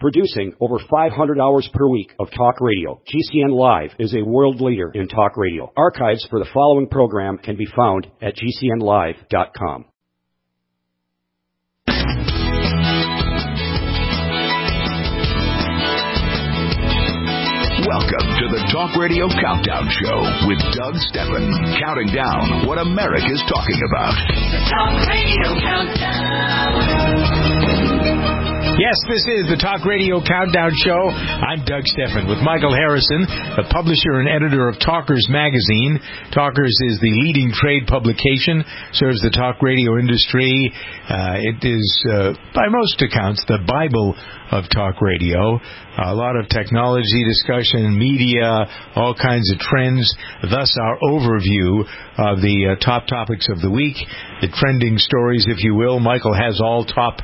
Producing over 500 hours per week of talk radio, GCN Live is a world leader in talk radio. Archives for the following program can be found at GCNlive.com. Welcome to the Talk Radio Countdown Show with Doug Steffen, counting down what America's talking about. The Talk Radio Countdown. Yes, this is the Talk Radio Countdown Show. I'm Doug Steffen with Michael Harrison, the publisher and editor of Talkers Magazine. Talkers is the leading trade publication, serves the talk radio industry. It is, by most accounts, the Bible of talk radio. A lot of technology discussion, media, all kinds of trends. Thus, our overview of the top topics of the week, the trending stories, if you will. Michael has all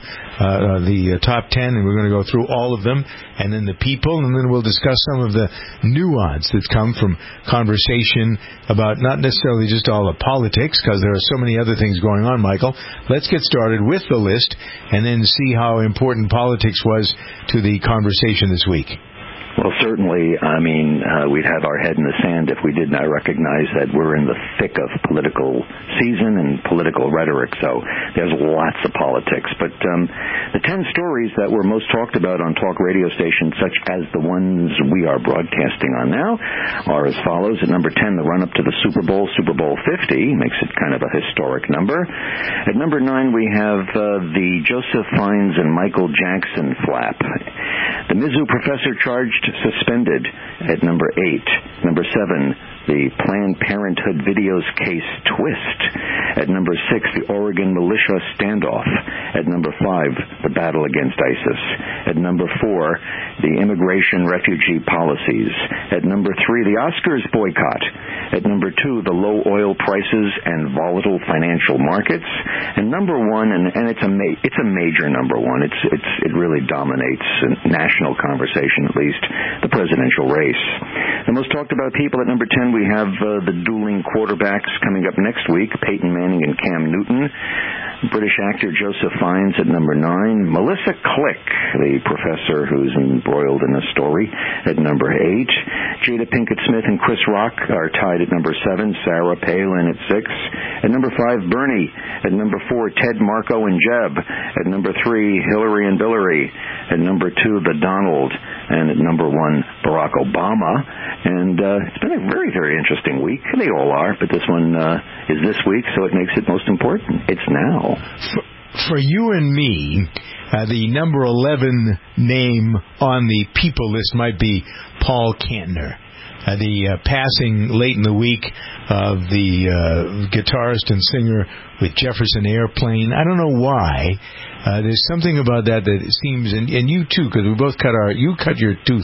the top 10, and we're going to go through all of them, and then the people, and then we'll discuss some of the nuance that's come from conversation about not necessarily just all the politics, because there are so many other things going on, Michael. Let's get started with the list, and then see how important politics was to the conversation this week. Well, certainly, I mean, we'd have our head in the sand if we did not recognize that we're in the thick of political season and political rhetoric, so there's lots of politics. But the 10 stories that were most talked about on talk radio stations, such as the ones we are broadcasting on now, are as follows. At number 10, the run-up to the Super Bowl 50, makes it kind of a historic number. At number 9, we have the Joseph Fiennes and Michael Jackson flap. The Mizzou professor charged suspended at number 8. Number 7, the Planned Parenthood videos case twist. At number 6, the Oregon militia standoff. At number 5, the battle against ISIS. At number 4, the immigration refugee policies. At number 3, the Oscars boycott. At number 2, the low oil prices and volatile financial markets. And number 1, and it's a major number 1. It really dominates national conversation, at least the presidential race. The most talked about people at number 10, we have the dueling quarterbacks coming up next week, Peyton Manning and Cam Newton. British actor Joseph Fiennes at number 9. Melissa Click, the professor who's embroiled in a story, at number 8. Jada Pinkett Smith and Chris Rock are tied at number 7. Sarah Palin at 6. At number 5, Bernie. At number 4, Ted, Marco, and Jeb. At number 3, Hillary and Billary. At number 2, the Donald. And at number 1, Barack Obama. And it's been a very, very interesting week. They all are, but this one is this week, so it makes it most important. It's now. For you and me, the number 11 name on the people list might be Paul Kantner. The passing late in the week of the guitarist and singer with Jefferson Airplane. I don't know why. There's something about that seems, and you too, because we both you cut your tooth.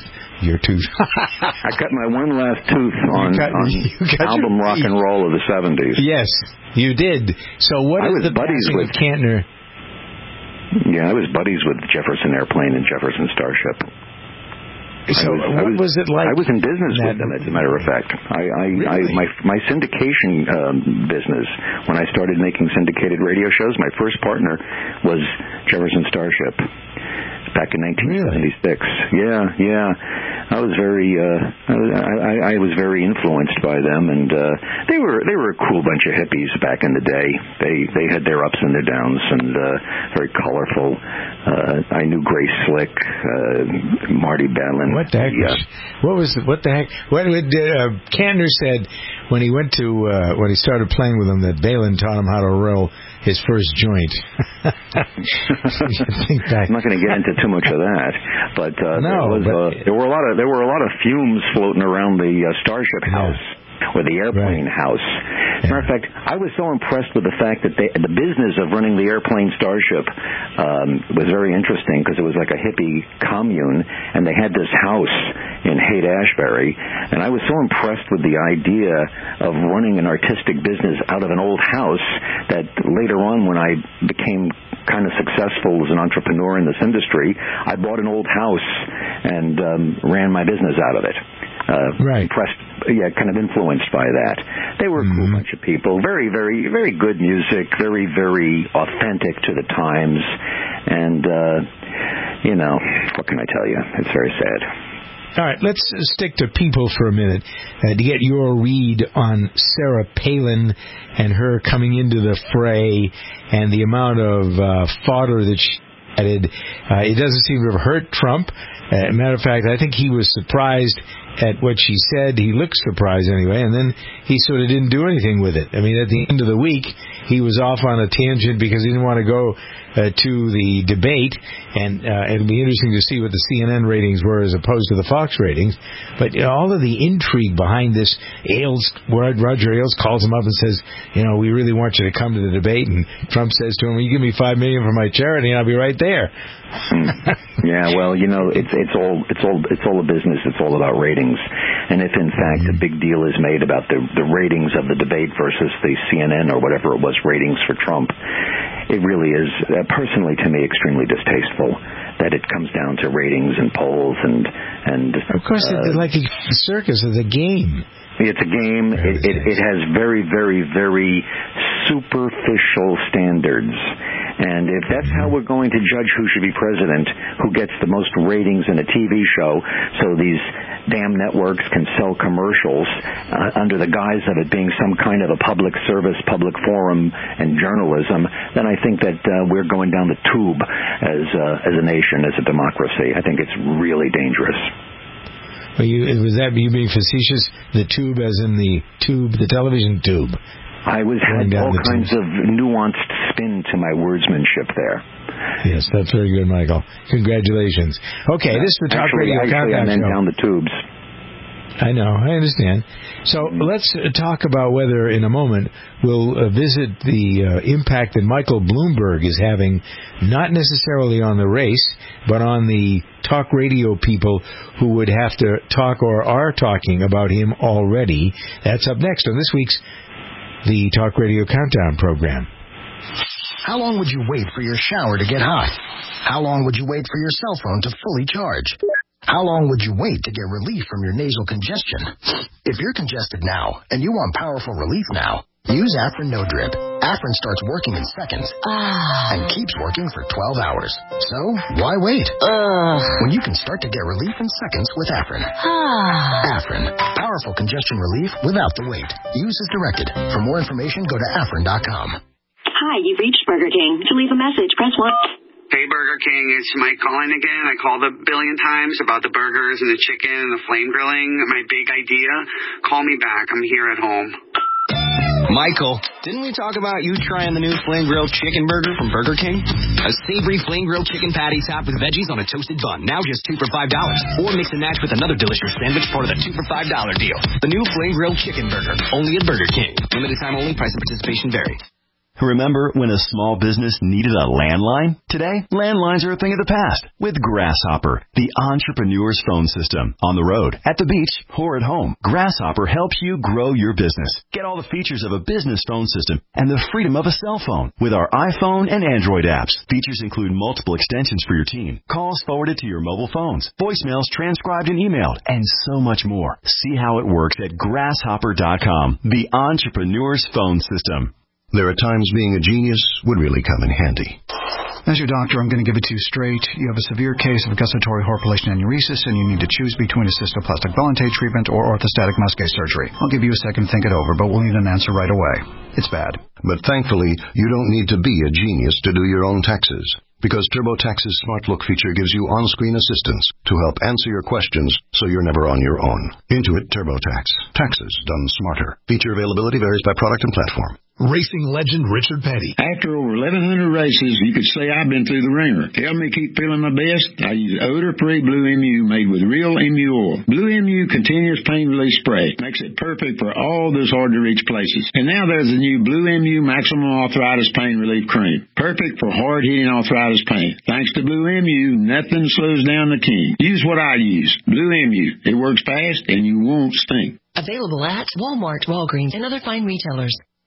I cut my one last tooth on album rock and roll of the 70s. Yes, you did. So what is the passing of Kantner? Yeah, I was buddies with Jefferson Airplane and Jefferson Starship. So what was it like? I was in business with them, as a matter of fact. My syndication business, when I started making syndicated radio shows, my first partner was Jefferson Starship back in 1976. Really? Yeah. I was very influenced by them, and they were a cool bunch of hippies back in the day. They had their ups and their downs, and very colorful. I knew Grace Slick, Marty Balin. What the heck? What the heck? What Kantner said when he went to when he started playing with them, that Balin taught him how to roll his first joint. I'm not going to get into too much of that, but there were a lot of fumes floating around the Starship house. Or the airplane house. As a matter of fact, I was so impressed with the fact that the business of running the airplane Starship was very interesting, because it was like a hippie commune, and they had this house in Haight-Ashbury, and I was so impressed with the idea of running an artistic business out of an old house that later on, when I became kind of successful as an entrepreneur in this industry, I bought an old house and ran my business out of it. Impressed, kind of influenced by that. They were a cool bunch of people. Very, very, very good music. Very, very authentic to the times. And, what can I tell you? It's very sad. All right, let's stick to people for a minute to get your read on Sarah Palin and her coming into the fray and the amount of fodder that she added. It doesn't seem to have hurt Trump. Matter of fact, I think he was surprised at what she said. He looked surprised anyway, and then he sort of didn't do anything with it. I mean, at the end of the week, he was off on a tangent because he didn't want to go to the debate, and it'll be interesting to see what the CNN ratings were as opposed to the Fox ratings. But all of the intrigue behind this, Roger Ailes calls him up and says, we really want you to come to the debate, and Trump says to him, well, you give me $5 million for my charity, and I'll be right there. Yeah, well, it's all a business. It's all about ratings, and if in fact a big deal is made about the ratings of the debate versus the CNN or whatever it was ratings for Trump, it really is personally to me extremely distasteful that it comes down to ratings and polls and. Of course, it's like a circus. It's a game. It's a game. It has very, very, very superficial standards. And if that's how we're going to judge who should be president, who gets the most ratings in a TV show, so these damn networks can sell commercials under the guise of it being some kind of a public service, public forum, and journalism, then I think that we're going down the tube as a nation, as a democracy. I think it's really dangerous. Well, was that you being facetious? The tube as in the tube, the television tube? I had all kinds of nuanced spin to my wordsmanship there. Yes, that's very good, Michael. Congratulations. Okay, this is the Talk Radio Countdown I meant Show. Down the tubes. I know, I understand. So let's talk about whether, in a moment, we'll visit the impact that Michael Bloomberg is having, not necessarily on the race, but on the talk radio people who would have to talk or are talking about him already. That's up next on this week's The Talk Radio Countdown program. How long would you wait for your shower to get hot? How long would you wait for your cell phone to fully charge? How long would you wait to get relief from your nasal congestion? If you're congested now and you want powerful relief now, use Afrin No Drip. Afrin starts working in seconds and keeps working for 12 hours. So, why wait? When you can start to get relief in seconds with Afrin. Afrin. Powerful congestion relief without the wait. Use as directed. For more information, go to Afrin.com. Hi, you've reached Burger King. To leave a message, press 1. Hey, Burger King, it's Mike calling again. I called a billion times about the burgers and the chicken and the flame grilling. My big idea. Call me back. I'm here at home. Michael, didn't we talk about you trying the new flame grilled chicken burger from Burger King? A savory flame grilled chicken patty topped with veggies on a toasted bun. Now just 2 for $5. Or mix and match with another delicious sandwich, part of the 2 for $5 deal. The new flame grilled chicken burger. Only at Burger King. Limited time only. Price and participation vary. Remember when a small business needed a landline? Today, landlines are a thing of the past with Grasshopper, the entrepreneur's phone system. On the road, at the beach, or at home, Grasshopper helps you grow your business. Get all the features of a business phone system and the freedom of a cell phone with our iPhone and Android apps. Features include multiple extensions for your team, calls forwarded to your mobile phones, voicemails transcribed and emailed, and so much more. See how it works at Grasshopper.com, the entrepreneur's phone system. There are times being a genius would really come in handy. As your doctor, I'm going to give it to you straight. You have a severe case of gustatory horpulation aneurysis, and you need to choose between a cystoplastic Volante treatment or orthostatic muscular surgery. I'll give you a second to think it over, but we'll need an answer right away. It's bad. But thankfully, you don't need to be a genius to do your own taxes, because TurboTax's Smart Look feature gives you on-screen assistance to help answer your questions so you're never on your own. Intuit TurboTax. Taxes done smarter. Feature availability varies by product and platform. Racing legend Richard Petty. After over 1,100 races, you could say I've been through the ringer. To help me keep feeling my best, I use odor-free Blue MU made with real MU oil. Blue MU continuous pain relief spray makes it perfect for all those hard-to-reach places. And now there's a new Blue MU Maximum Arthritis Pain Relief Cream. Perfect for hard-hitting arthritis pain. Thanks to Blue MU, nothing slows down the king. Use what I use. Blue MU. It works fast and you won't stink. Available at Walmart, Walgreens, and other fine retailers.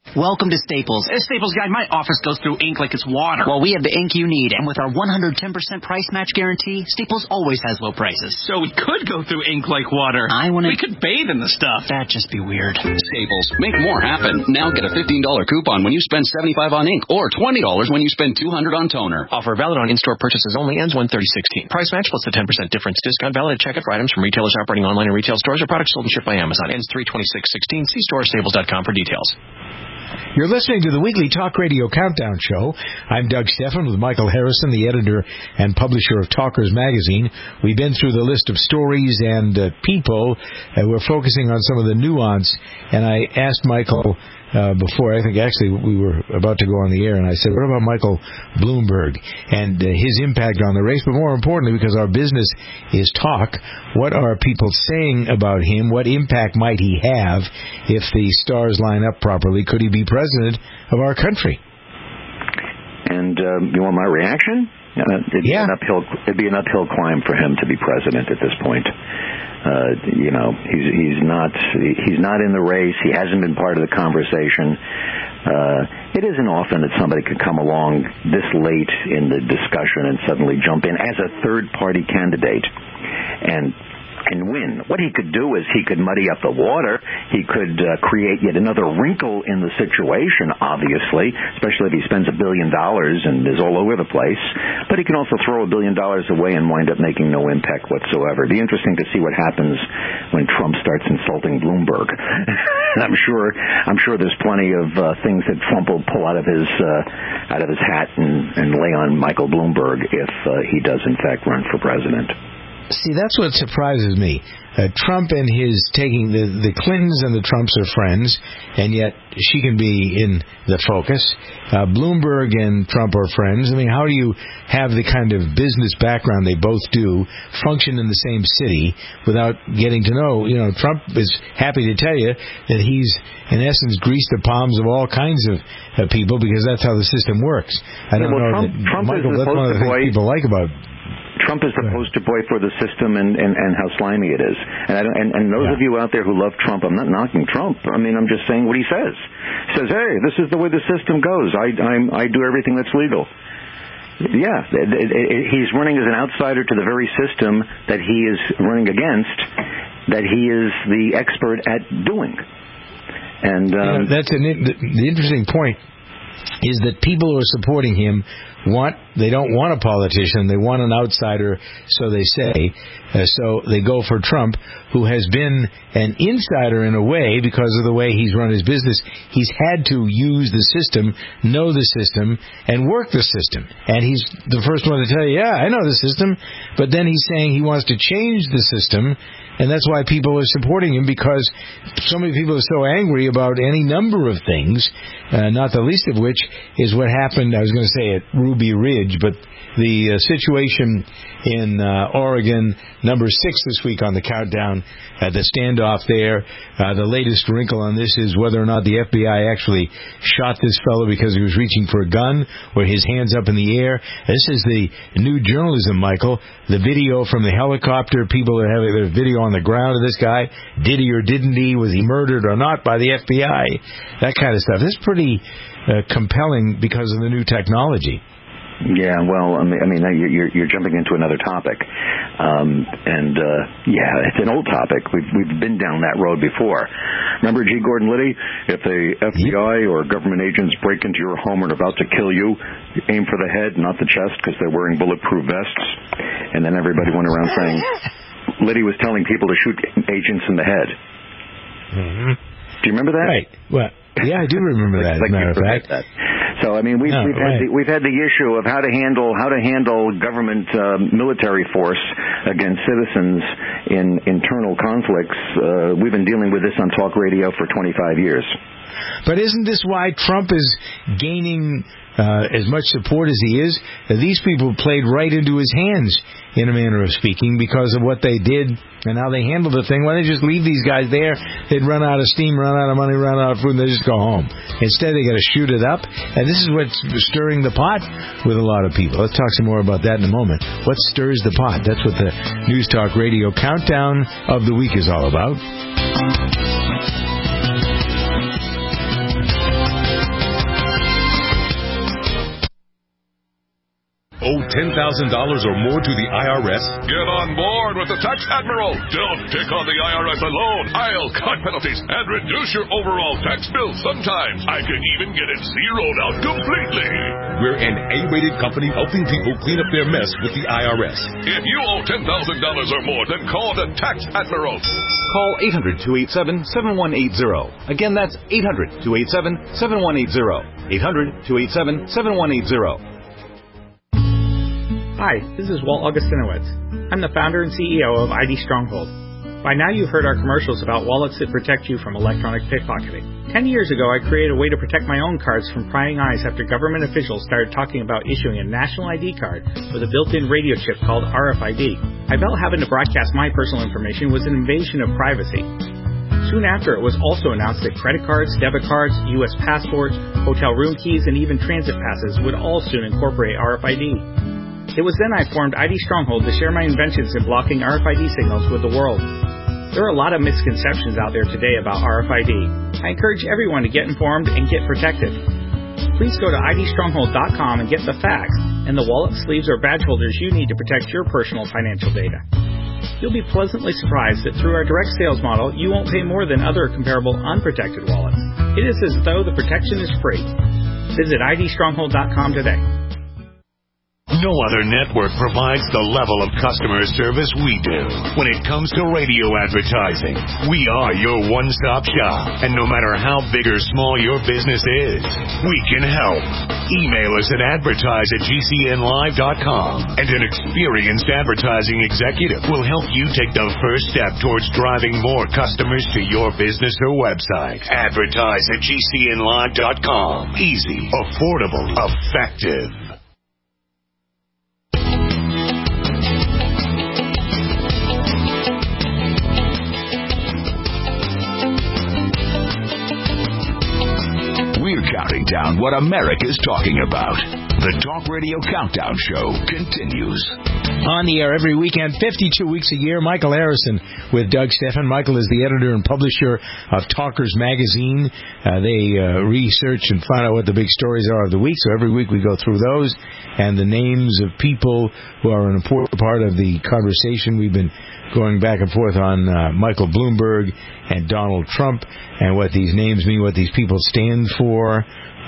Welcome to Staples. Staples guy, my office goes through ink like it's water. Well, we have the ink you need, and with our 110% price match guarantee, Staples always has low prices. So we could go through ink like water. We could bathe in the stuff. That'd just be weird. Staples, make more happen. Now get a $15 coupon when you spend $75 on ink, or $20 when you spend $200 on toner. Offer valid on in-store purchases only. Ends 1/30/16. Price match plus the 10% difference discount valid at checkout for items from retailers operating online and retail stores or products sold and shipped by Amazon. Ends 3/26/16. See store or staples.com for details. You're listening to the weekly Talk Radio Countdown Show. I'm Doug Stephan with Michael Harrison, the editor and publisher of Talkers Magazine. We've been through the list of stories and people. We're focusing on some of the nuance. And I asked Michael before, I think actually we were about to go on the air, and I said, what about Michael Bloomberg and his impact on the race? But more importantly, because our business is talk, what are people saying about him? What impact might he have if the stars line up properly? Could he be president of our country? And you want my reaction? It'd be an uphill climb for him to be president at this point. He's not in the race. He hasn't been part of the conversation. It isn't often that somebody could come along this late in the discussion and suddenly jump in as a third-party candidate and win. What he could do is he could muddy up the water. He could create yet another wrinkle in the situation, obviously, especially if he spends $1 billion and is all over the place. But he can also throw $1 billion away and wind up making no impact whatsoever. It'd be interesting to see what happens when Trump starts insulting Bloomberg. I'm sure there's plenty of things that Trump will pull out of his hat and lay on Michael Bloomberg if he does in fact run for president. See, that's what surprises me. Trump and his taking the Clintons and the Trumps are friends, and yet she can be in the focus. Bloomberg and Trump are friends. I mean, how do you have the kind of business background they both do, function in the same city, without getting to know? Trump is happy to tell you that he's, in essence, greased the palms of all kinds of people because that's how the system works. I don't know. Michael, that's one of the things people like about Trump is the poster boy for the system and how slimy it is. And those of you out there who love Trump, I'm not knocking Trump. I mean, I'm just saying what he says. He says, hey, this is the way the system goes. I do everything that's legal. Yeah, he's running as an outsider to the very system that he is running against, that he is the expert at doing. And that's the interesting point is that people who are supporting him they don't want a politician, they want an outsider, so they say. So they go for Trump, who has been an insider in a way because of the way he's run his business. He's had to use the system, know the system, and work the system. And he's the first one to tell you, yeah, I know the system, but then he's saying he wants to change the system, and that's why people are supporting him, because so many people are so angry about any number of things, not the least of which is what happened, I was going to say at Ruby Ridge, but the situation in Oregon, number 6 this week on the countdown, the standoff there. The latest wrinkle on this is whether or not the FBI actually shot this fellow because he was reaching for a gun or his hands up in the air. This is the new journalism, Michael. The video from the helicopter, people that have their video on the ground of this guy. Did he or didn't he? Was he murdered or not by the FBI? That kind of stuff. This is pretty compelling because of the new technology. Yeah, well, I mean, you're jumping into another topic, it's an old topic. We've been down that road before. Remember G. Gordon Liddy? If the FBI or government agents break into your home and are about to kill you, aim for the head, not the chest, because they're wearing bulletproof vests. And then everybody went around saying Liddy was telling people to shoot agents in the head. Mm-hmm. Do you remember that? Right. Well, yeah, I do remember that. As a matter of fact. That. So I mean, we've had the issue of how to handle government military force against citizens in internal conflicts. We've been dealing with this on talk radio for 25 years. But isn't this why Trump is gaining as much support as he is? These people played right into his hands, in a manner of speaking, because of what they did and how they handled the thing. Why don't they just leave these guys there? They'd run out of steam, run out of money, run out of food, and they just go home. Instead, they got to shoot it up. And this is what's stirring the pot with a lot of people. Let's talk some more about that in a moment. What stirs the pot? That's what the News Talk Radio Countdown of the Week is all about. owe $10,000 or more to the IRS? Get on board with the Tax Admiral. Don't pick on the IRS alone. I'll cut penalties and reduce your overall tax bill. Sometimes I can even get it zeroed out completely. We're an A-rated company helping people clean up their mess with the IRS. If you owe $10,000 or more, then call the Tax Admiral. Call 800-287-7180. Again, that's 800-287-7180. 800-287-7180. Hi, this is Walt Augustinowitz. I'm the founder and CEO of ID Stronghold. By now you've heard our commercials about wallets that protect you from electronic pickpocketing. 10 years ago, I created a way to protect my own cards from prying eyes after government officials started talking about issuing a national ID card with a built-in radio chip called RFID. I felt having to broadcast my personal information was an invasion of privacy. Soon after, it was also announced that credit cards, debit cards, U.S. passports, hotel room keys, and even transit passes would all soon incorporate RFID. It was then I formed ID Stronghold to share my inventions in blocking RFID signals with the world. There are a lot of misconceptions out there today about RFID. I encourage everyone to get informed and get protected. Please go to idstronghold.com and get the facts and the wallet, sleeves, or badge holders you need to protect your personal financial data. You'll be pleasantly surprised that through our direct sales model, you won't pay more than other comparable unprotected wallets. It is as though the protection is free. Visit idstronghold.com today. No other network provides the level of customer service we do. When it comes to radio advertising, we are your one-stop shop. And no matter how big or small your business is, we can help. Email us at advertise@gcnlive.com, and an experienced advertising executive will help you take the first step towards driving more customers to your business or website. Advertise@gcnlive.com. Easy, affordable, effective. We're counting down what America's talking about. The Talk Radio Countdown Show continues. On the air every weekend, 52 weeks a year, Michael Harrison with Doug Steffen. Michael is the editor and publisher of Talkers Magazine. They research and find out what the big stories are of the week, so every week we go through those and the names of people who are an important part of the conversation. We've been going back and forth on Michael Bloomberg and Donald Trump and what these names mean, what these people stand for.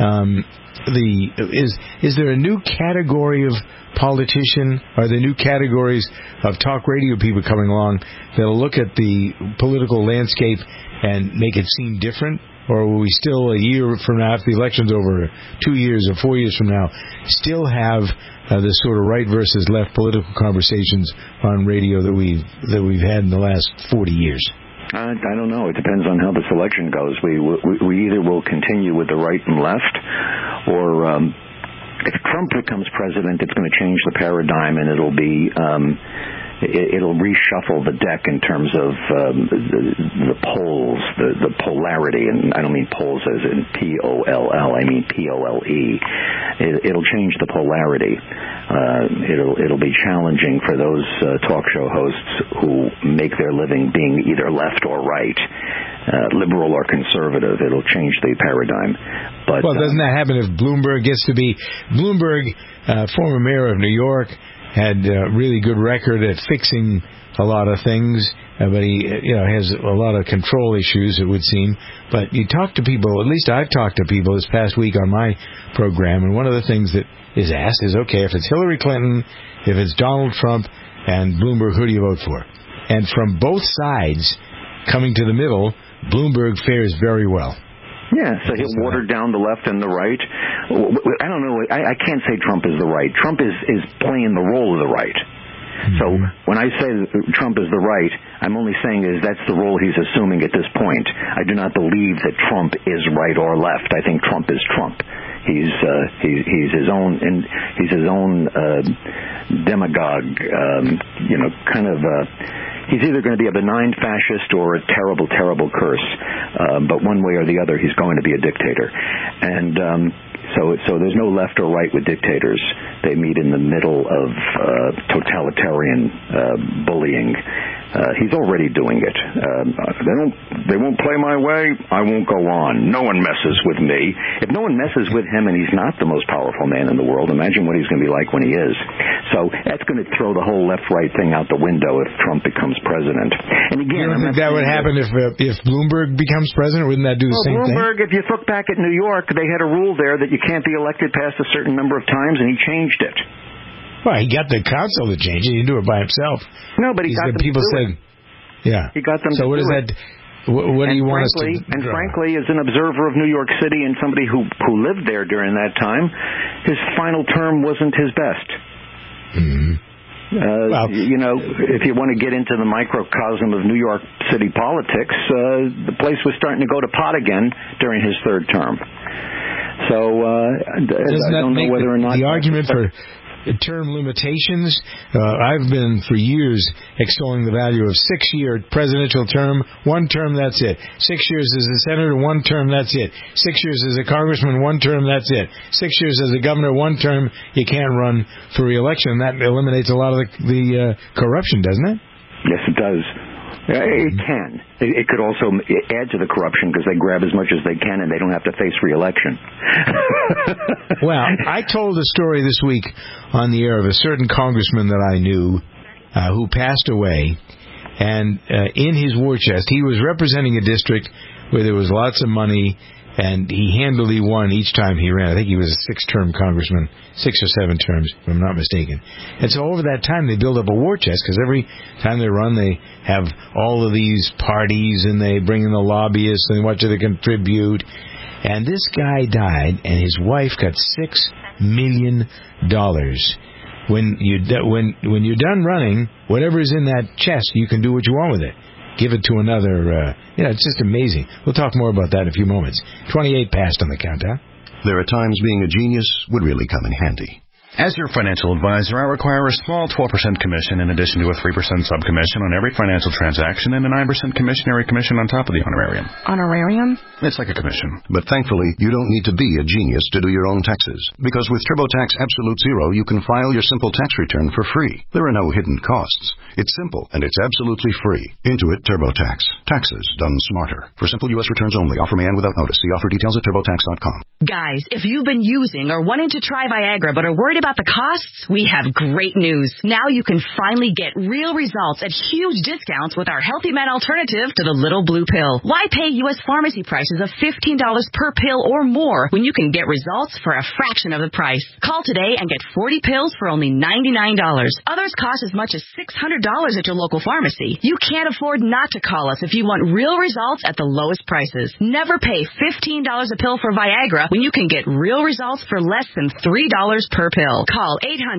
Is there a new category of politician? Are there new categories of talk radio people coming along that'll look at the political landscape and make it seem different? Or will we still, a year from now, if the election's over, 2 years or 4 years from now, still have the sort of right versus left political conversations on radio that we've had in the last 40 years? I don't know. It depends on how this election goes. We either will continue with the right and left, or if Trump becomes president, it's going to change the paradigm, and it'll be it'll reshuffle the deck in terms of the polls, the polarity, and I don't mean polls as in P-O-L-L, I mean P-O-L-E. It'll change the polarity. It'll be challenging for those talk show hosts who make their living being either left or right, liberal or conservative. It'll change the paradigm. But doesn't that happen if Bloomberg gets to be Bloomberg, former mayor of New York? Had a really good record at fixing a lot of things, but he has a lot of control issues, it would seem. But you talk to people, at least I've talked to people this past week on my program, and one of the things that is asked is, okay, if it's Hillary Clinton, if it's Donald Trump, and Bloomberg, who do you vote for? And from both sides, coming to the middle, Bloomberg fares very well. Yeah, so he'll water down the left and the right. I don't know. I can't say Trump is the right. Trump is playing the role of the right. Mm-hmm. So when I say Trump is the right, I'm only saying is that's the role he's assuming at this point. I do not believe that Trump is right or left. I think Trump is Trump. He's his own, and he's his own demagogue. He's either going to be a benign fascist or a terrible, terrible curse. But one way or the other, he's going to be a dictator. And so there's no left or right with dictators. They meet in the middle of totalitarian bullying. He's already doing it. They won't play my way. I won't go on. No one messes with me. If no one messes with him and he's not the most powerful man in the world, imagine what he's going to be like when he is. So that's going to throw the whole left-right thing out the window if Trump becomes president. And again, you don't think that would happen if Bloomberg becomes president? Wouldn't that do the same Bloomberg, thing? if you look back at New York, they had a rule there that you can't be elected past a certain number of times, and he changed it. Well, he got the council to change it. He didn't do it by himself. No, but he got them people to do said, it. Yeah. He got them so to what do is it. that? What do you want us to do? And frankly, as an observer of New York City and somebody who lived there during that time, his final term wasn't his best. Mm-hmm. If you want to get into the microcosm of New York City politics, the place was starting to go to pot again during his third term. So I don't know whether or not the argument for term limitations. I've been for years extolling the value of 6-year presidential term. 1 term, that's it. 6 years as a senator, 1 term, that's it. 6 years as a congressman, 1 term, that's it. 6 years as a governor, 1 term, you can't run for re-election. That eliminates a lot of the corruption, doesn't it? Yes, it does. It can. It could also add to the corruption because they grab as much as they can and they don't have to face re-election. Well, I told a story this week on the air of a certain congressman that I knew who passed away, and in his war chest, he was representing a district where there was lots of money, and he handily won each time he ran. I think he was a 6-term congressman, 6 or 7 terms, if I'm not mistaken. And so over that time, they build up a war chest, because every time they run, they have all of these parties, and they bring in the lobbyists, and they want you to contribute. And this guy died, and his wife got $6 million. When you're done running, whatever is in that chest, you can do what you want with it. Give it to another. It's just amazing. We'll talk more about that in a few moments. 28 passed on the countdown. There are times being a genius would really come in handy. As your financial advisor, I require a small 12% commission in addition to a 3% subcommission on every financial transaction and a 9% commissionary commission on top of the honorarium. Honorarium? It's like a commission. But thankfully, you don't need to be a genius to do your own taxes. Because with TurboTax Absolute Zero, you can file your simple tax return for free. There are no hidden costs. It's simple, and it's absolutely free. Intuit TurboTax. Taxes done smarter. For simple U.S. returns only. Offer may end without notice. See offer details at TurboTax.com. Guys, if you've been using or wanting to try Viagra but are worried about the costs, we have great news. Now you can finally get real results at huge discounts with our Healthy Men alternative to the little blue pill. Why pay U.S. pharmacy prices of $15 per pill or more when you can get results for a fraction of the price? Call today and get 40 pills for only $99. Others cost as much as $600 at your local pharmacy. You can't afford not to call us if you want real results at the lowest prices. Never pay $15 a pill for Viagra when you can get real results for less than $3 per pill. Call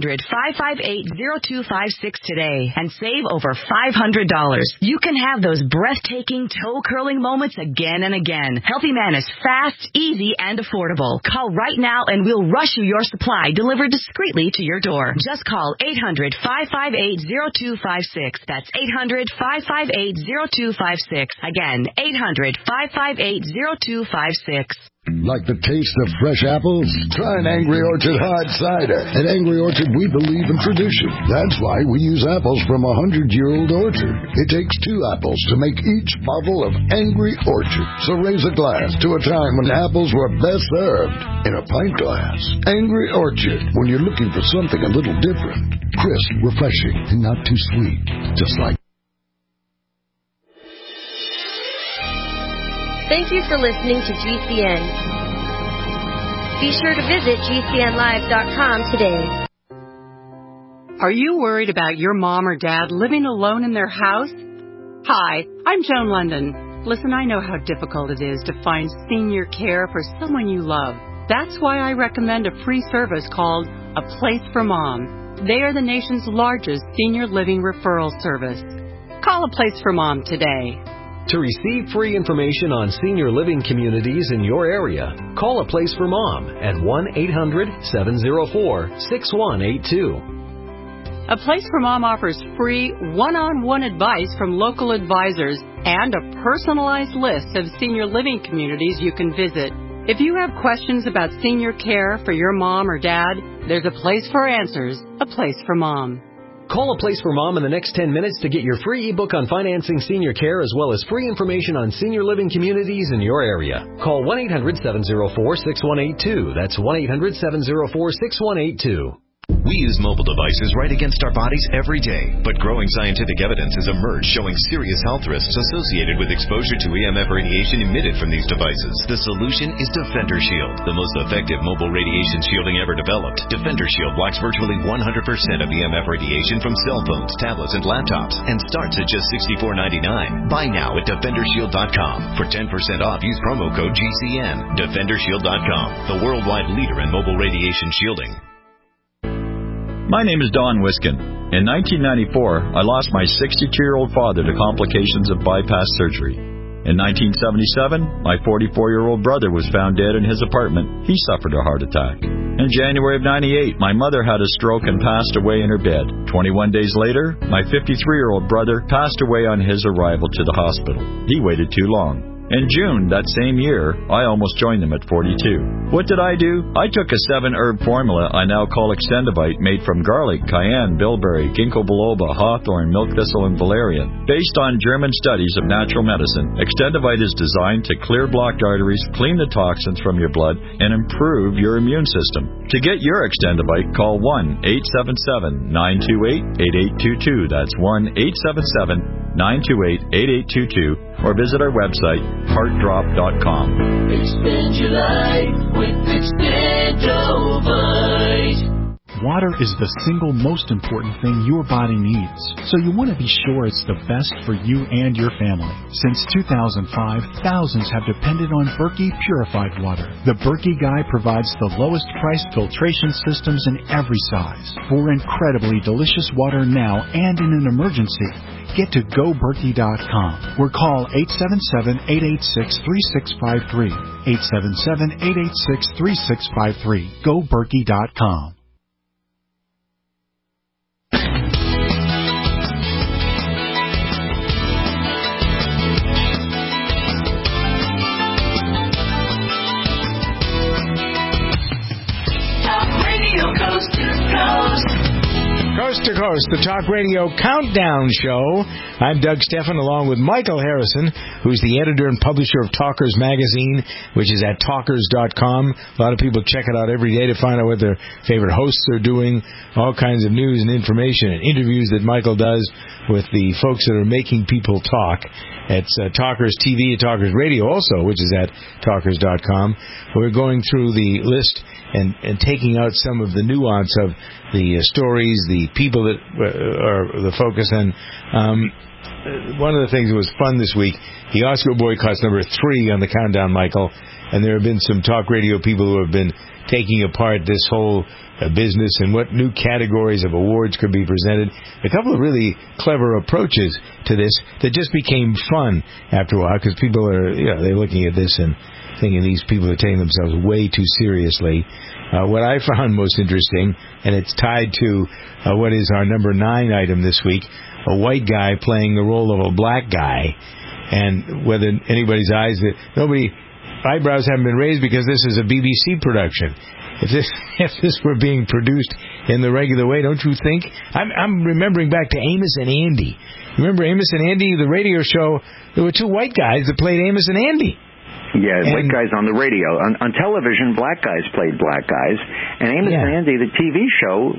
800-558-0256 today and save over $500. You can have those breathtaking, toe-curling moments again and again. Healthy Man is fast, easy, and affordable. Call right now and we'll rush you your supply delivered discreetly to your door. Just call 800-558-0256. That's 800-558-0256. Again, 800-558-0256. Like the taste of fresh apples? Try an Angry Orchard hard cider. At Angry Orchard, we believe in tradition. That's why we use apples from a 100-year-old orchard. It takes 2 apples to make each bottle of Angry Orchard. So raise a glass to a time when apples were best served in a pint glass. Angry Orchard, when you're looking for something a little different. Crisp, refreshing, and not too sweet. Just like Thank you for listening to GCN. Be sure to visit GCNlive.com today. Are you worried about your mom or dad living alone in their house? Hi, I'm Joan London. Listen, I know how difficult it is to find senior care for someone you love. That's why I recommend a free service called A Place for Mom. They are the nation's largest senior living referral service. Call A Place for Mom today. To receive free information on senior living communities in your area, call A Place for Mom at 1-800-704-6182. A Place for Mom offers free one-on-one advice from local advisors and a personalized list of senior living communities you can visit. If you have questions about senior care for your mom or dad, there's a place for answers, A Place for Mom. Call A Place for Mom in the next 10 minutes to get your free ebook on financing senior care as well as free information on senior living communities in your area. Call 1-800-704-6182. That's 1-800-704-6182. We use mobile devices right against our bodies every day, but growing scientific evidence has emerged showing serious health risks associated with exposure to EMF radiation emitted from these devices. The solution is Defender Shield, the most effective mobile radiation shielding ever developed. Defender Shield blocks virtually 100% of EMF radiation from cell phones, tablets, and laptops, and starts at just $64.99. Buy now at DefenderShield.com. For 10% off, use promo code GCN. DefenderShield.com, the worldwide leader in mobile radiation shielding. My name is Don Wiskin. In 1994, I lost my 62-year-old father to complications of bypass surgery. In 1977, my 44-year-old brother was found dead in his apartment. He suffered a heart attack. In January of 98, my mother had a stroke and passed away in her bed. 21 days later, my 53-year-old brother passed away on his arrival to the hospital. He waited too long. In June that same year, I almost joined them at 42. What did I do? I took a 7-herb formula I now call Extendivite, made from garlic, cayenne, bilberry, ginkgo biloba, hawthorn, milk thistle, and valerian. Based on German studies of natural medicine, Extendivite is designed to clear blocked arteries, clean the toxins from your blood, and improve your immune system. To get your Extendivite, call 1-877-928-8822. That's 1-877-928-8822. Or visit our website, heartdrop.com. Expand your life with Extendovite. Water is the single most important thing your body needs, so you want to be sure it's the best for you and your family. Since 2005, thousands have depended on Berkey purified water. The Berkey Guy provides the lowest priced filtration systems in every size. For incredibly delicious water now and in an emergency, get to GoBerkey.com or call 877-886-3653. 877-886-3653. GoBerkey.com. Coast to Coast, the Talk Radio Countdown Show. I'm Doug Stephan, along with Michael Harrison, who's the editor and publisher of Talkers Magazine, which is at talkers.com. A lot of people check it out every day to find out what their favorite hosts are doing, all kinds of news and information and interviews that Michael does with the folks that are making people talk. It's Talkers TV and Talkers Radio also, which is at talkers.com. We're going through the list and taking out some of the nuance of the stories, the people that are the focus. And one of the things that was fun this week, the Oscar boycott's number 3 on the countdown, Michael, and there have been some talk radio people who have been taking apart this whole business and what new categories of awards could be presented. A couple of really clever approaches to this that just became fun after a while, because people are, they're looking at this and thinking these people are taking themselves way too seriously. What I found most interesting, and it's tied to what is our number 9 item this week, a white guy playing the role of a black guy, and whether anybody's eyes eyebrows haven't been raised because this is a BBC production. If this were being produced in the regular way, don't you think? I'm remembering back to Amos and Andy. Remember Amos and Andy, the radio show? There were 2 white guys that played Amos and Andy. Yeah, white guys on the radio. On television, black guys played black guys. And Amos and Andy, the TV show,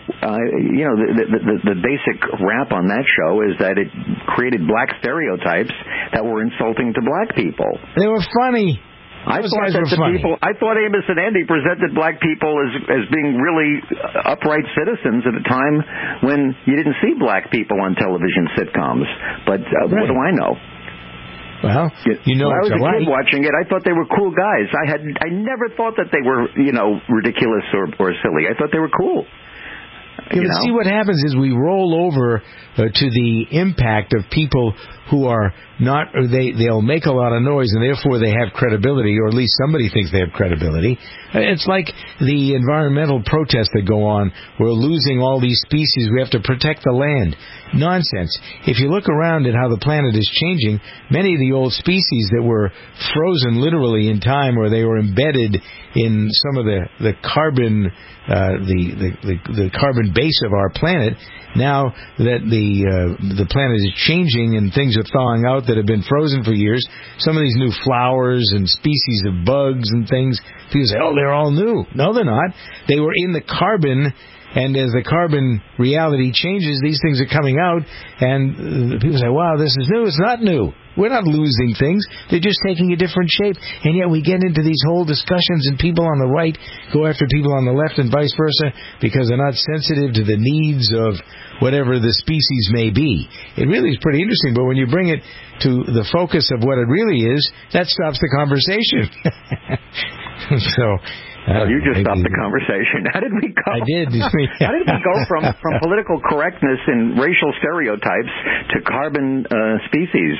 the basic rap on that show is that it created black stereotypes that were insulting to black people. They were funny. I thought Amos and Andy presented black people as being really upright citizens at a time when you didn't see black people on television sitcoms. But what do I know? Well, when I was a kid watching it, I thought they were cool guys. I never thought that they were, ridiculous or silly. I thought they were cool. See, what happens is we roll over to the impact of people who are not, they'll make a lot of noise and therefore they have credibility, or at least somebody thinks they have credibility. It's like the environmental protests that go on. We're losing all these species. We have to protect the land. Nonsense. If you look around at how the planet is changing, many of the old species that were frozen literally in time, or they were embedded in some of the carbon, the carbon base of our planet. Now that the planet is changing and things are thawing out that have been frozen for years, some of these new flowers and species of bugs and things, people say, oh, they're all new. No, they're not. They were in the carbon, and as the carbon reality changes, these things are coming out, and people say, wow, this is new. It's not new. We're not losing things. They're just taking a different shape. And yet we get into these whole discussions, and people on the right go after people on the left and vice versa because they're not sensitive to the needs of whatever the species may be. It really is pretty interesting, but when you bring it to the focus of what it really is, that stops the conversation. You just stopped the conversation. How did we go? I did. How did we go from political correctness and racial stereotypes to carbon species?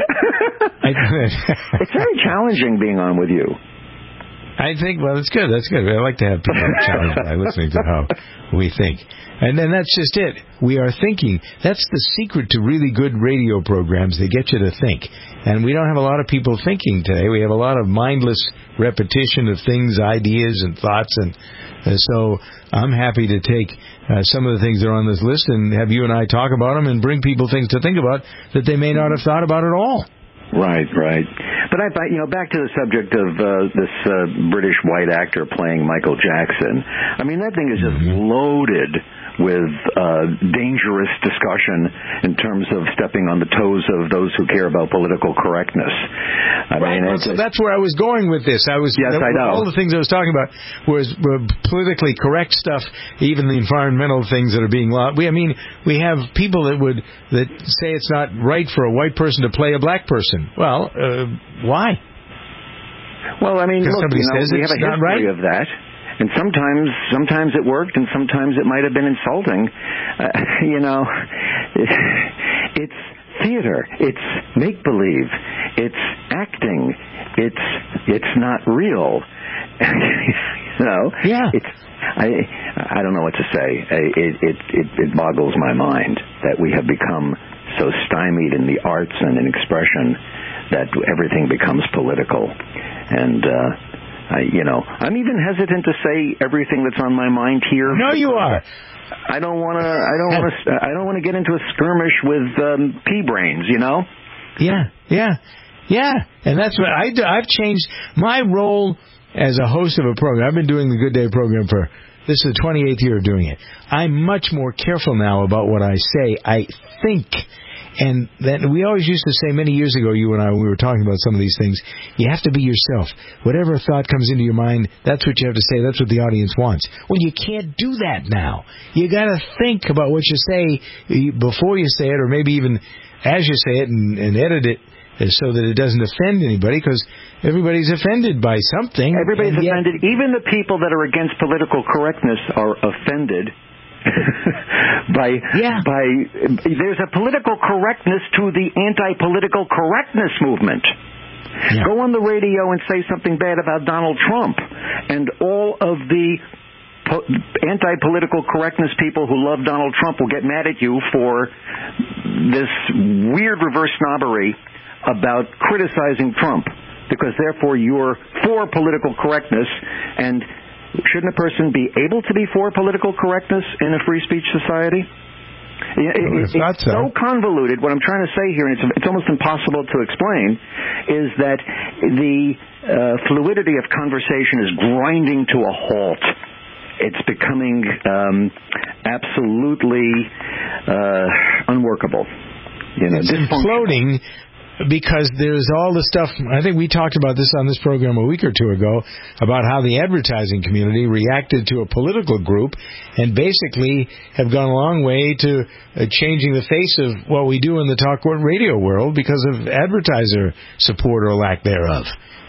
It's very challenging being on with you. I think, well, that's good. That's good. I like to have people challenged by listening to how we think. And then that's just it. We are thinking. That's the secret to really good radio programs. They get you to think. And we don't have a lot of people thinking today. We have a lot of mindless repetition of things, ideas, and thoughts. And so I'm happy to take some of the things that are on this list and have you and I talk about them and bring people things to think about that they may not have thought about at all. Right. But back to the subject of this British white actor playing Michael Jackson. I mean, that thing is just loaded with dangerous discussion in terms of stepping on the toes of those who care about political correctness. So that's where I was going with this. I know. All the things I was talking about were politically correct stuff, even the environmental things that are being lost. We have people that say it's not right for a white person to play a black person. Well, why? Well, I mean, look, we have a history of that. And sometimes it worked, and sometimes it might have been insulting. It's theater. It's make-believe. It's acting. It's not real. Yeah. I don't know what to say. It boggles my mind that we have become so stymied in the arts and in expression that everything becomes political. And I'm even hesitant to say everything that's on my mind here. No, you are. I don't want to get into a skirmish with pea brains. Yeah. And that's what I've changed my role as a host of a program. I've been doing the Good Day program this is the 28th year of doing it. I'm much more careful now about what I say. I think. And then we always used to say many years ago, you and I, when we were talking about some of these things, you have to be yourself. Whatever thought comes into your mind, that's what you have to say. That's what the audience wants. Well, you can't do that now. You got to think about what you say before you say it, or maybe even as you say it, and edit it so that it doesn't offend anybody, because everybody's offended by something. Everybody's offended. Even the people that are against political correctness are offended. There's a political correctness to the anti-political correctness movement. Yeah. Go on the radio and say something bad about Donald Trump, and all of the anti-political correctness people who love Donald Trump will get mad at you for this weird reverse snobbery about criticizing Trump, because therefore you're for political correctness. And shouldn't a person be able to be for political correctness in a free speech society? It's so convoluted. What I'm trying to say here, and it's almost impossible to explain, is that the fluidity of conversation is grinding to a halt. It's becoming absolutely unworkable. It's imploding. Because there's all the stuff, I think we talked about this on this program a week or two ago, about how the advertising community reacted to a political group and basically have gone a long way to changing the face of what we do in the talk radio world because of advertiser support or lack thereof.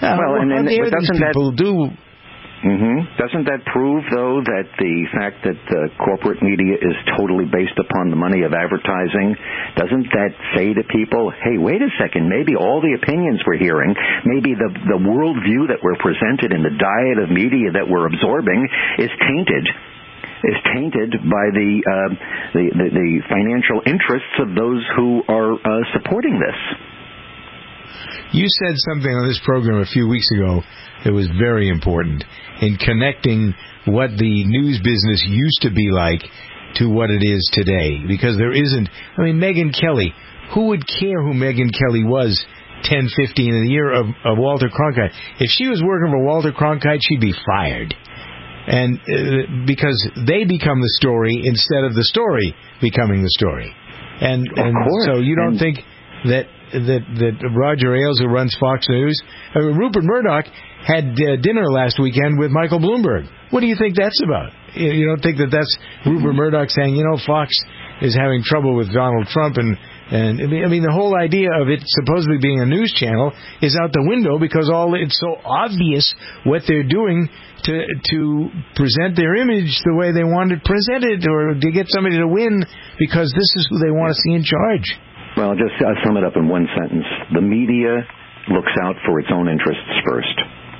Doesn't that prove, though, that the fact that corporate media is totally based upon the money of advertising, doesn't that say to people, hey, wait a second, maybe all the opinions we're hearing, maybe the worldview that we're presented in the diet of media that we're absorbing is tainted by the financial interests of those who are supporting this. You said something on this program a few weeks ago that was very important in connecting what the news business used to be like to what it is today, because there isn't. I mean, Megyn Kelly, who would care who Megyn Kelly was 10, 15 in the year of Walter Cronkite? If she was working for Walter Cronkite, she'd be fired. And because they become the story instead of the story becoming the story. And so you don't think that Roger Ailes, who runs Fox News, Rupert Murdoch had dinner last weekend with Michael Bloomberg. What do you think that's about? You don't think that that's Rupert Murdoch saying, Fox is having trouble with Donald Trump, and I mean, the whole idea of it supposedly being a news channel is out the window because it's so obvious what they're doing to present their image the way they want it presented, or to get somebody to win because this is who they want to see in charge. Well, I'll sum it up in one sentence. The media looks out for its own interests first.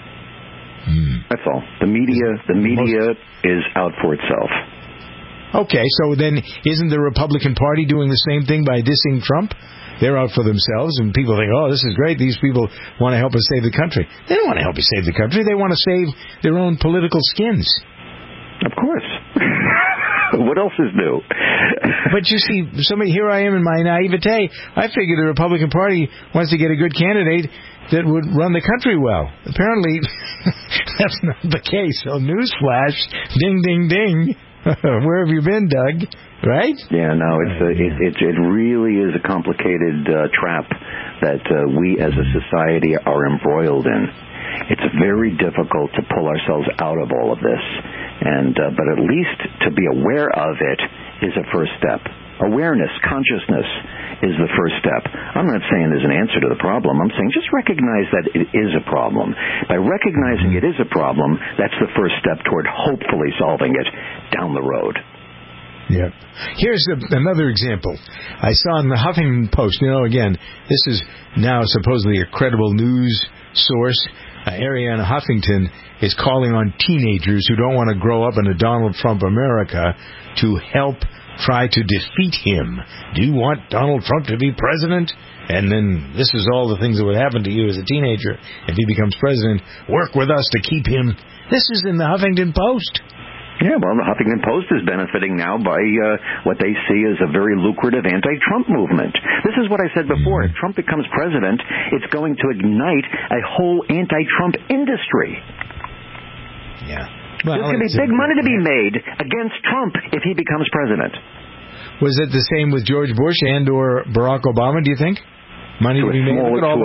That's all. The media is out for itself. Okay, so then isn't the Republican Party doing the same thing by dissing Trump? They're out for themselves, and people think, this is great. These people want to help us save the country. They don't want to help you save the country. They want to save their own political skins. Of course. What else is new? But you see, here I am in my naivete. I figured the Republican Party wants to get a good candidate that would run the country well. Apparently, that's not the case. So newsflash, ding, ding, ding. Where have you been, Doug? Right? Yeah, no, it really is a complicated trap that we as a society are embroiled in. It's very difficult to pull ourselves out of all of this, but at least to be aware of it is a first step. Awareness, consciousness is the first step. I'm not saying there's an answer to the problem. I'm saying just recognize that it is a problem. By recognizing it is a problem, that's the first step toward hopefully solving it down the road. Yeah. Here's another example. I saw in the Huffington Post, again, this is now supposedly a credible news source. Arianna Huffington is calling on teenagers who don't want to grow up in a Donald Trump America to help try to defeat him. Do you want Donald Trump to be president? And then this is all the things that would happen to you as a teenager if he becomes president. Work with us to keep him. This is in the Huffington Post. Yeah, well, the Huffington Post is benefiting now by what they see as a very lucrative anti-Trump movement. This is what I said before. If Trump becomes president, it's going to ignite a whole anti-Trump industry. Yeah. Well, there's going to be big money to be made against Trump if he becomes president. Was it the same with George Bush and or Barack Obama, do you think? Money to be made?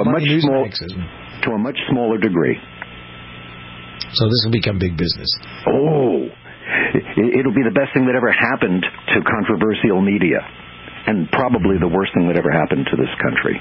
To a much smaller degree. So this will become big business. Oh, it'll be the best thing that ever happened to controversial media, and probably the worst thing that ever happened to this country.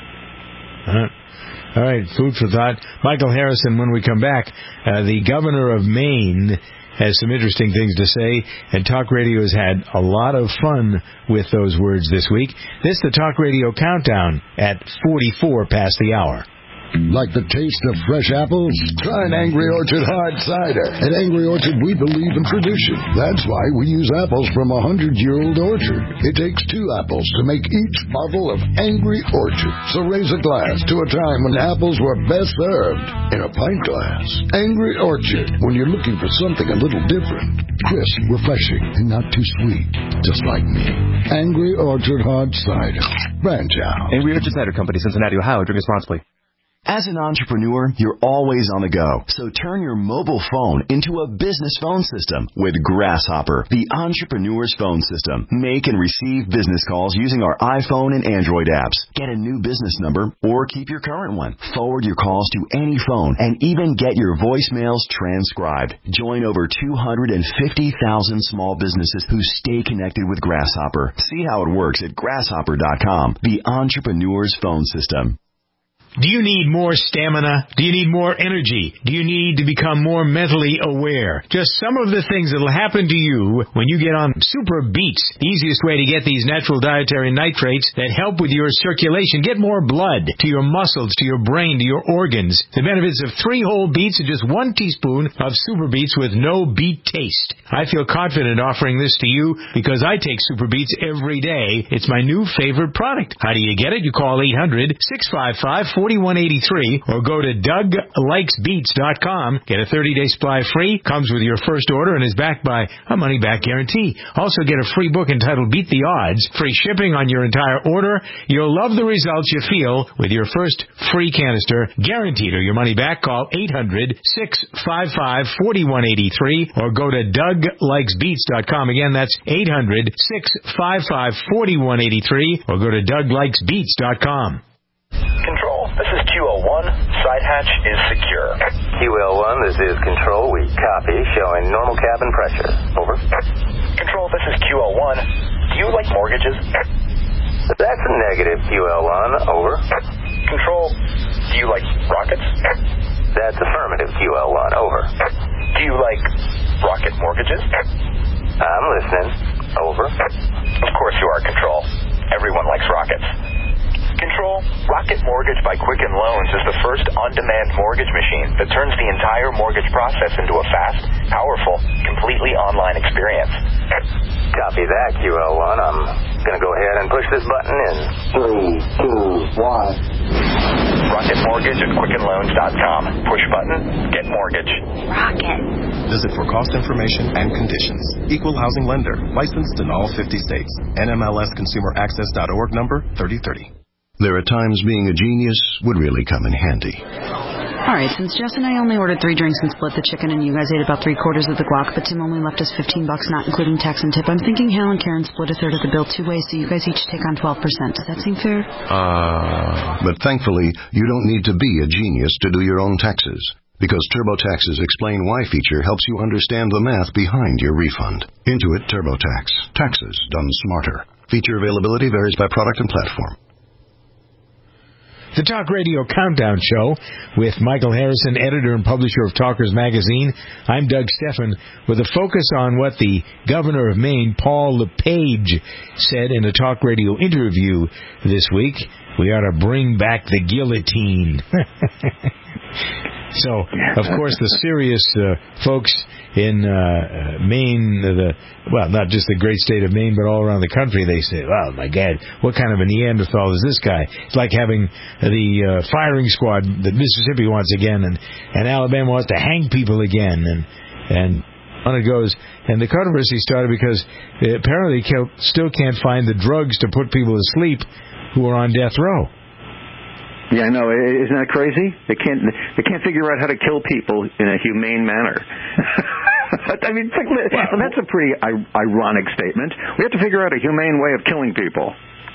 All right, food for thought. Michael Harrison, when we come back, the governor of Maine has some interesting things to say, and Talk Radio has had a lot of fun with those words this week. This is the Talk Radio Countdown at 44 past the hour. Like the taste of fresh apples? Try an Angry Orchard hard cider. At Angry Orchard, we believe in tradition. That's why we use apples from a 100-year-old orchard. It takes 2 apples to make each bottle of Angry Orchard. So raise a glass to a time when apples were best served in a pint glass. Angry Orchard, when you're looking for something a little different. Crisp, refreshing, and not too sweet. Just like me. Angry Orchard hard cider. Branch out. Angry Orchard Cider Company, Cincinnati, Ohio. Drink responsibly. As an entrepreneur, you're always on the go. So turn your mobile phone into a business phone system with Grasshopper, the entrepreneur's phone system. Make and receive business calls using our iPhone and Android apps. Get a new business number or keep your current one. Forward your calls to any phone and even get your voicemails transcribed. Join over 250,000 small businesses who stay connected with Grasshopper. See how it works at grasshopper.com, the entrepreneur's phone system. Do you need more stamina? Do you need more energy? Do you need to become more mentally aware? Just some of the things that will happen to you when you get on Super Beets. The easiest way to get these natural dietary nitrates that help with your circulation. Get more blood to your muscles, to your brain, to your organs. The benefits of 3 whole beets and just 1 teaspoon of Super Beets with no beet taste. I feel confident offering this to you because I take Super Beets every day. It's my new favorite product. How do you get it? You call 800-655-4670. 4183 or go to DougLikesBeats.com. Get a 30-day supply free. Comes with your first order and is backed by a money-back guarantee. Also get a free book entitled Beat the Odds. Free shipping on your entire order. You'll love the results you feel with your first free canister. Guaranteed or your money back. Call 800-655-4183 or go to DougLikesBeats.com. Again, that's 800-655-4183 or go to DougLikesBeats.com. Control, this is QL1. Side hatch is secure. QL1, this is Control. We copy, showing normal cabin pressure. Over. Control, this is QL1. Do you like mortgages? That's a negative, QL1. Over. Control, do you like rockets? That's affirmative, QL1. Over. Do you like rocket mortgages? I'm listening. Over. Of course you are, Control. Everyone likes rockets. Control, Rocket Mortgage by Quicken Loans is the first on-demand mortgage machine that turns the entire mortgage process into a fast, powerful, completely online experience. Copy that, QL1. I'm going to go ahead and push this button in. 3, 2, 1. Rocket Mortgage at QuickenLoans.com. Push button, get mortgage. Rocket. Visit for cost information and conditions. Equal housing lender. Licensed in all 50 states. NMLSConsumerAccess.org number 3030. There are times being a genius would really come in handy. All right, since Jess and I only ordered 3 drinks and split the chicken, and you guys ate about 3/4 of the guac, but Tim only left us $15, not including tax and tip, I'm thinking Hal and Karen split a third of the bill 2 ways, so you guys each take on 12%. Does that seem fair? But thankfully, you don't need to be a genius to do your own taxes, because TurboTax's Explain Why feature helps you understand the math behind your refund. Intuit TurboTax. Taxes done smarter. Feature availability varies by product and platform. The Talk Radio Countdown Show with Michael Harrison, editor and publisher of Talkers Magazine. I'm Doug Stephan, with a focus on what the governor of Maine, Paul LePage, said in a Talk Radio interview this week. We ought to bring back the guillotine. So, of course, the serious folks in Maine, not just the great state of Maine, but all around the country, they say, oh, my God, what kind of a Neanderthal is this guy? It's like having the firing squad that Mississippi wants again, and Alabama wants to hang people again, and on it goes. And the controversy started because they apparently still can't find the drugs to put people to sleep who are on death row. Yeah, I know. Isn't that crazy? They can't figure out how to kill people in a humane manner. I mean, that's a pretty ironic statement. We have to figure out a humane way of killing people.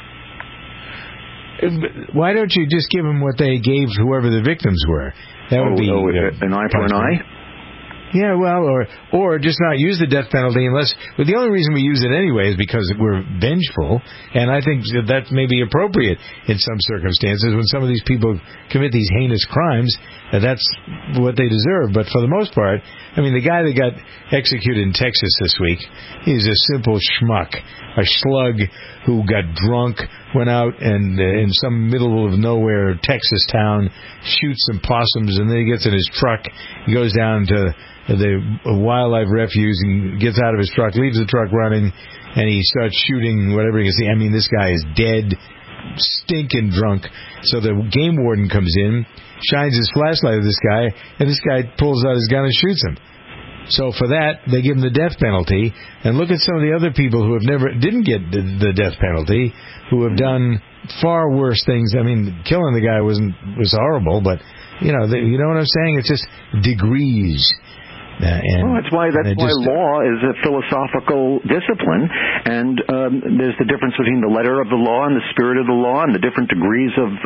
Why don't you just give them what they gave whoever the victims were? That would be an eye for an eye. Yeah, well, or just not use the death penalty unless. But the only reason we use it anyway is because we're vengeful, and I think that may be appropriate in some circumstances when some of these people commit these heinous crimes. That's what they deserve. But for the most part, I mean, the guy that got executed in Texas this week, he's a simple schmuck, a slug who got drunk, went out and in some middle of nowhere Texas town, shoots some possums, and then he gets in his truck, goes down to the wildlife refuge and gets out of his truck, leaves the truck running, and he starts shooting whatever he can see. I mean, this guy is dead, stinking drunk. So the game warden comes in, shines his flashlight at this guy, and this guy pulls out his gun and shoots him. So for that, they give him the death penalty. And look at some of the other people who didn't get the death penalty, who have done far worse things. I mean, killing the guy was horrible, but you know what I'm saying? It's just degrees. That's why law is a philosophical discipline, and there's the difference between the letter of the law and the spirit of the law, and the different degrees of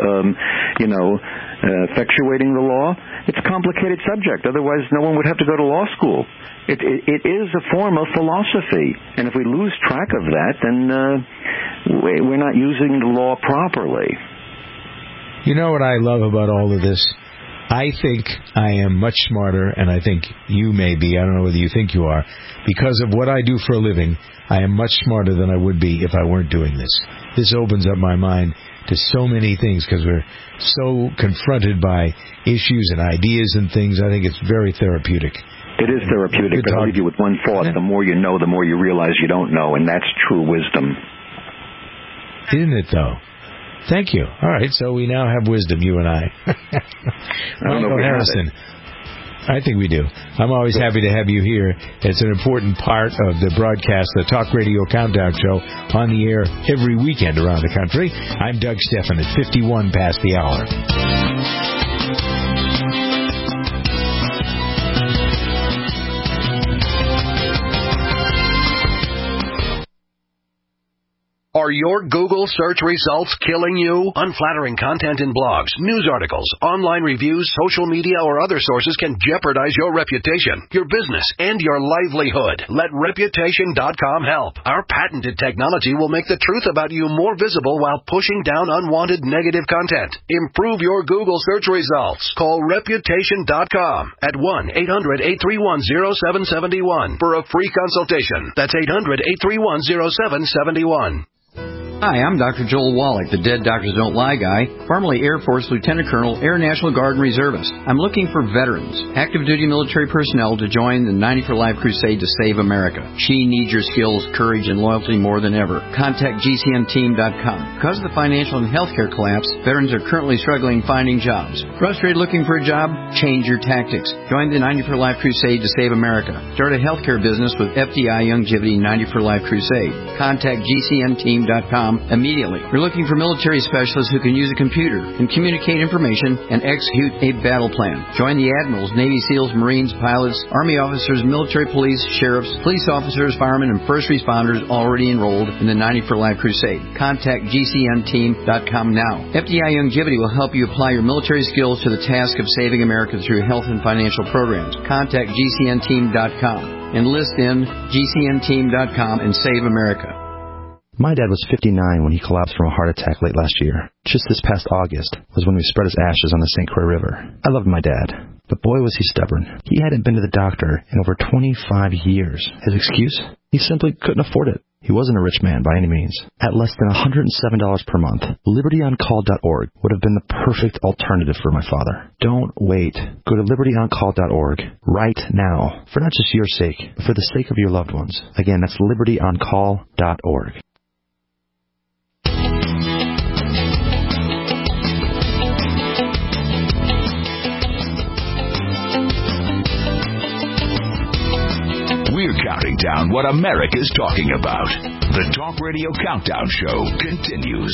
effectuating the law. It's a complicated subject. Otherwise, no one would have to go to law school. It is a form of philosophy, and if we lose track of that, then we're not using the law properly. You know what I love about all of this? I think I am much smarter, and I think you may be. I don't know whether you think you are. Because of what I do for a living, I am much smarter than I would be if I weren't doing this. This opens up my mind to so many things because we're so confronted by issues and ideas and things. I think it's very therapeutic. It is therapeutic, but I'll leave you with one thought. Yeah. The more you know, the more you realize you don't know, and that's true wisdom. Isn't it, though? Thank you. All right, so we now have wisdom, you and I. Michael Harrison. I think we do. I'm always happy to have you here. It's an important part of the broadcast, the Talk Radio Countdown Show, on the air every weekend around the country. I'm Doug Steffen at 51 past the hour. Are your Google search results killing you? Unflattering content in blogs, news articles, online reviews, social media, or other sources can jeopardize your reputation, your business, and your livelihood. Let Reputation.com help. Our patented technology will make the truth about you more visible while pushing down unwanted negative content. Improve your Google search results. Call Reputation.com at 1-800-831-0771 for a free consultation. That's 800-831-0771. Hi, I'm Dr. Joel Wallach, the Dead Doctors Don't Lie guy, formerly Air Force Lieutenant Colonel, Air National Guard and Reservist. I'm looking for veterans, active duty military personnel to join the 90 for Life crusade to save America. She needs your skills, courage, and loyalty more than ever. Contact GCNteam.com. Because of the financial and healthcare collapse, veterans are currently struggling finding jobs. Frustrated looking for a job? Change your tactics. Join the 90 for Life crusade to save America. Start a healthcare business with FDI Youngevity 90 for Life crusade. Contact GCNteam.com immediately. We're looking for military specialists who can use a computer, can communicate information, and execute a battle plan. Join the admirals, Navy SEALs, Marines, pilots, Army officers, military police, sheriffs, police officers, firemen, and first responders already enrolled in the 90 for Life crusade. Contact GCNteam.com now. FDI Youngevity will help you apply your military skills to the task of saving America through health and financial programs. Contact GCNteam.com. Enlist in GCNteam.com and save America. My dad was 59 when he collapsed from a heart attack late last year. Just this past August was when we spread his ashes on the St. Croix River. I loved my dad, but boy was he stubborn. He hadn't been to the doctor in over 25 years. His excuse? He simply couldn't afford it. He wasn't a rich man by any means. At less than $107 per month, LibertyOnCall.org would have been the perfect alternative for my father. Don't wait. Go to LibertyOnCall.org right now, for not just your sake, but for the sake of your loved ones. Again, that's LibertyOnCall.org. We're counting down what America's talking about. The Talk Radio Countdown Show continues.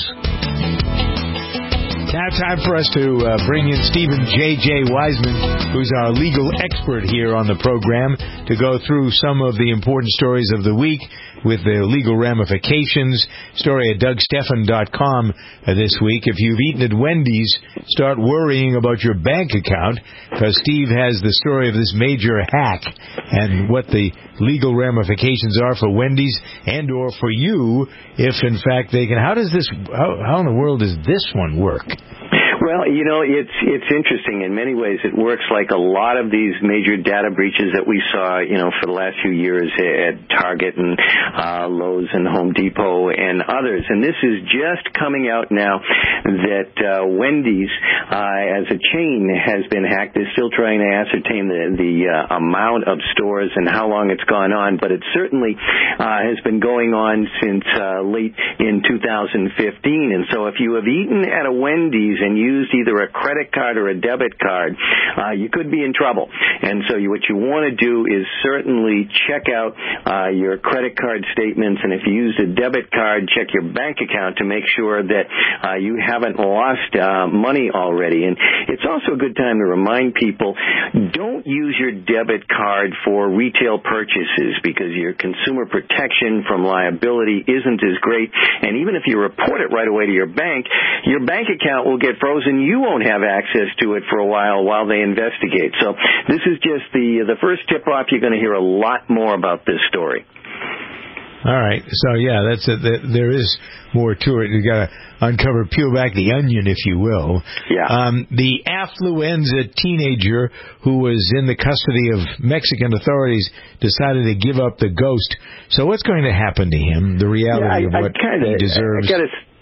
Now time for us to bring in Stephen J.J. Wiseman, who's our legal expert here on the program, to go through some of the important stories of the week with the legal ramifications. Story at DougSteffen.com this week. If you've eaten at Wendy's, start worrying about your bank account, because Steve has the story of this major hack and what the legal ramifications are for Wendy's and or for you if, in fact, they can. How in the world does this one work? Well, it's interesting. In many ways, it works like a lot of these major data breaches that we saw, for the last few years at Target and Lowe's and Home Depot and others. And this is just coming out now that Wendy's, as a chain, has been hacked. They're still trying to ascertain the amount of stores and how long it's gone on, but it certainly has been going on since late in 2015. And so if you have eaten at a Wendy's and used either a credit card or a debit card, you could be in trouble. And so what you want to do is certainly check out your credit card statements, and if you used a debit card, check your bank account to make sure that you haven't lost money already. And it's also a good time to remind people, don't use your debit card for retail purchases, because your consumer protection from liability isn't as great. And even if you report it right away to your bank account will get frozen. You won't have access to it for a while they investigate. So this is just the first tip-off. You're going to hear a lot more about this story. All right. So, yeah, that's it. There is more to it. You've got to peel back the onion, if you will. Yeah. The affluenza teenager who was in the custody of Mexican authorities decided to give up the ghost. So what's going to happen to him? The reality of what he deserves.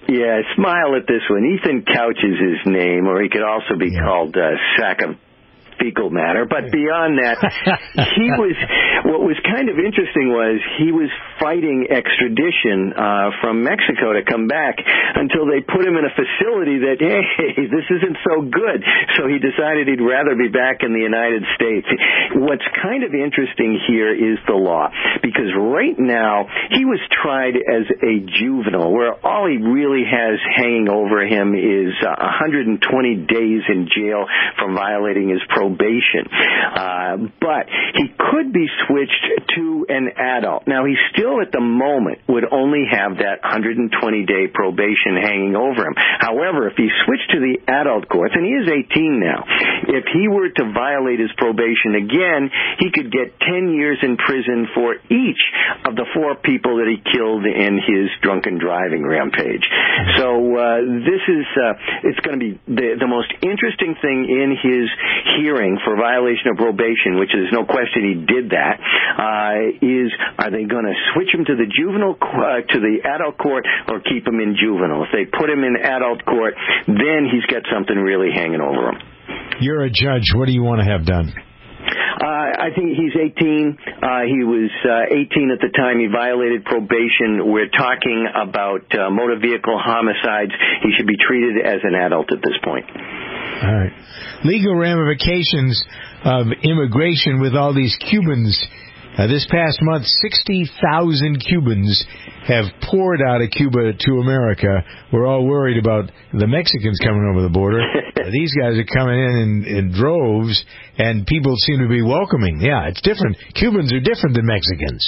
Smile at this one. Ethan Couch is his name, or he could also be called fecal matter. But beyond that, what was kind of interesting was he was fighting extradition from Mexico to come back until they put him in a facility that, hey, this isn't so good. So he decided he'd rather be back in the United States. What's kind of interesting here is the law, because right now he was tried as a juvenile, where all he really has hanging over him is 120 days in jail for violating his probation. But he could be switched to an adult. Now, he still at the moment would only have that 120-day probation hanging over him. However, if he switched to the adult courts, and he is 18 now, if he were to violate his probation again, he could get 10 years in prison for each of the 4 people that he killed in his drunken driving rampage. So this is it's going to be the most interesting thing in his hearing for violation of probation, which is no question he did that, is are they going to switch him to the juvenile to the adult court or keep him in juvenile? If they put him in adult court, then he's got something really hanging over him. You're a judge. What do you want to have done? I think he's 18. He was 18 at the time he violated probation. We're talking about motor vehicle homicides. He should be treated as an adult at this point. All right. Legal ramifications of immigration with all these Cubans. This past month, 60,000 Cubans have poured out of Cuba to America. We're all worried about the Mexicans coming over the border. These guys are coming in droves, and people seem to be welcoming. Yeah, it's different. Cubans are different than Mexicans.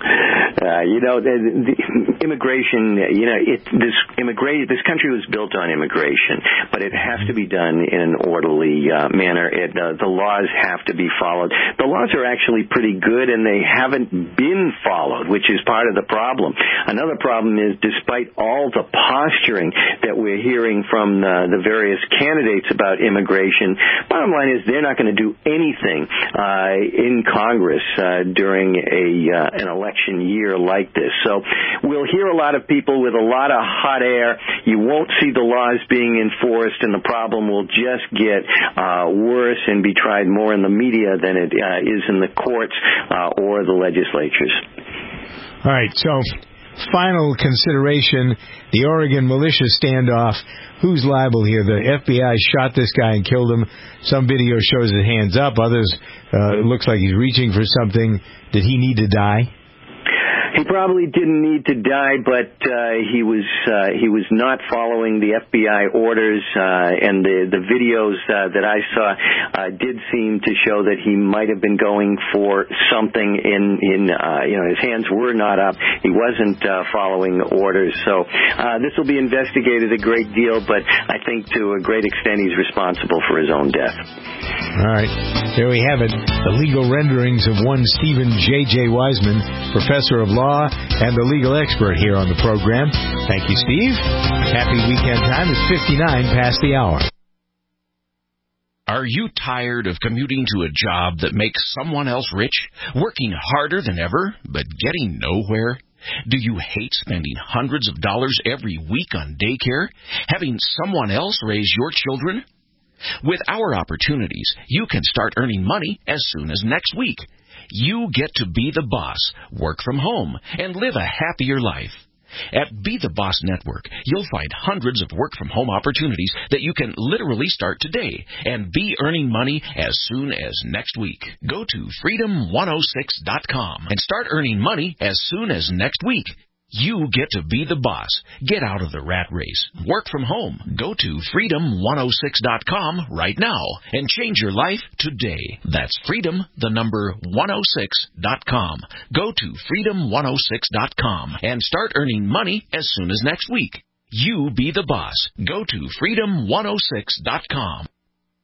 The immigration, this country was built on immigration, but it has to be done in an orderly manner. The laws have to be followed. The laws are actually pretty good, and they haven't been followed, which is part of the problem. Another problem is, despite all the posturing that we're hearing from the various candidates about immigration, bottom line is they're not going to do anything in Congress during an election year like this. So we'll hear a lot of people with a lot of hot air. You won't see the laws being enforced, and the problem will just get worse and be tried more in the media than it is in the courts or the legislatures. All right, so final consideration, the Oregon militia standoff. Who's liable here? The FBI shot this guy and killed him. Some video shows his hands up. Others, it looks like he's reaching for something. Did he need to die? He probably didn't need to die, but he was not following the FBI orders, and the videos that I saw did seem to show that he might have been going for something his hands were not up. He wasn't following orders. So this will be investigated a great deal, but I think to a great extent he's responsible for his own death. All right. There we have it. The legal renderings of one Stephen J.J. Wiseman, professor of law and the legal expert here on the program. Thank you, Steve. Happy weekend time. It's 59 past the hour. Are you tired of commuting to a job that makes someone else rich, working harder than ever, but getting nowhere? Do you hate spending hundreds of dollars every week on daycare, having someone else raise your children? With our opportunities, you can start earning money as soon as next week. You get to be the boss, work from home, and live a happier life. At Be the Boss Network, you'll find hundreds of work-from-home opportunities that you can literally start today and be earning money as soon as next week. Go to freedom106.com and start earning money as soon as next week. You get to be the boss. Get out of the rat race. Work from home. Go to freedom106.com right now and change your life today. That's freedom106.com. Go to freedom106.com and start earning money as soon as next week. You be the boss. Go to freedom106.com.